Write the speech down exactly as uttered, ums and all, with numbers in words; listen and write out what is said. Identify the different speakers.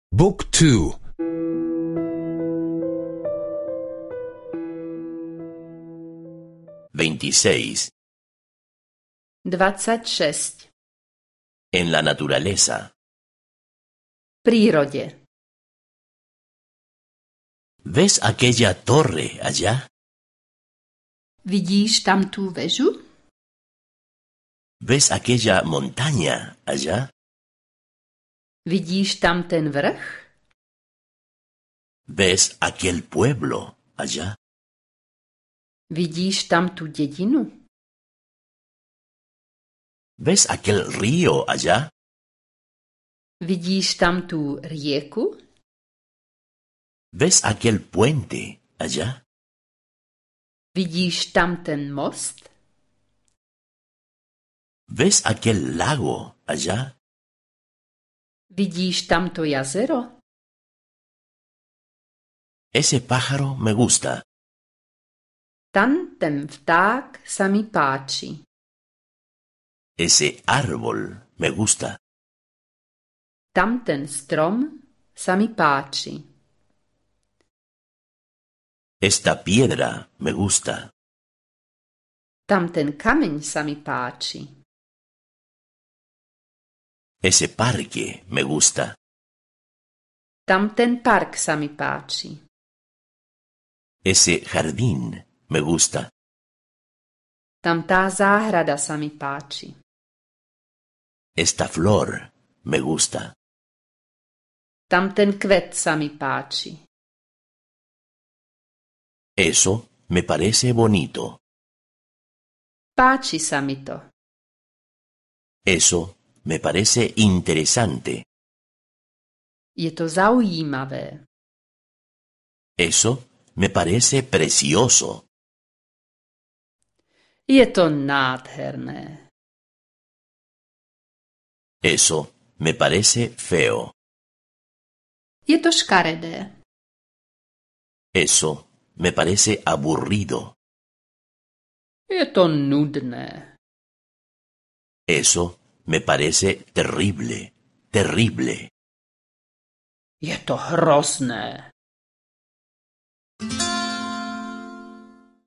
Speaker 1: Book two.
Speaker 2: veintiséis.
Speaker 3: dvadsať šesť.
Speaker 2: En la naturaleza.
Speaker 3: V prírode.
Speaker 2: ¿Ves aquella torre allá?
Speaker 3: Vidíš tam tú väžu?
Speaker 2: ¿Ves aquella montaña allá?
Speaker 3: Vidíš tam ten vrch?
Speaker 2: ¿Ves aquel pueblo allá?
Speaker 3: Vidíš tam tú dedinu?
Speaker 2: ¿Ves aquel río allá?
Speaker 3: Vidíš tam tú rieku?
Speaker 2: ¿Ves aquel puente allá?
Speaker 3: Vidíš tam ten most?
Speaker 2: ¿Ves aquel lago allá?
Speaker 3: Vidíš tam to jazero?
Speaker 2: Ese pájaro me gusta.
Speaker 3: Tam ten vták sa mi páči.
Speaker 2: Ese árbol me gusta.
Speaker 3: Tam ten strom sa mi páči.
Speaker 2: Esta piedra me gusta.
Speaker 3: Tam ten kameň sa mi páči.
Speaker 2: Ese parque me gusta.
Speaker 3: Tam ten park sa mi páči.
Speaker 2: Ese jardín me gusta.
Speaker 3: Tam tá záhrada sa mi páči.
Speaker 2: Esta flor me gusta.
Speaker 3: Tam ten kvet sa mi páči.
Speaker 2: Eso me parece bonito.
Speaker 3: Páči sa mi to.
Speaker 2: Eso me parece interesante.
Speaker 3: Je to zaujímavé.
Speaker 2: Eso me parece precioso.
Speaker 3: Je to nádherné.
Speaker 2: Eso me parece feo.
Speaker 3: Je to škaredé.
Speaker 2: Eso me parece aburrido.
Speaker 3: Je to nudné.
Speaker 2: Eso me parece terrible, terrible.
Speaker 3: Je to hrozné.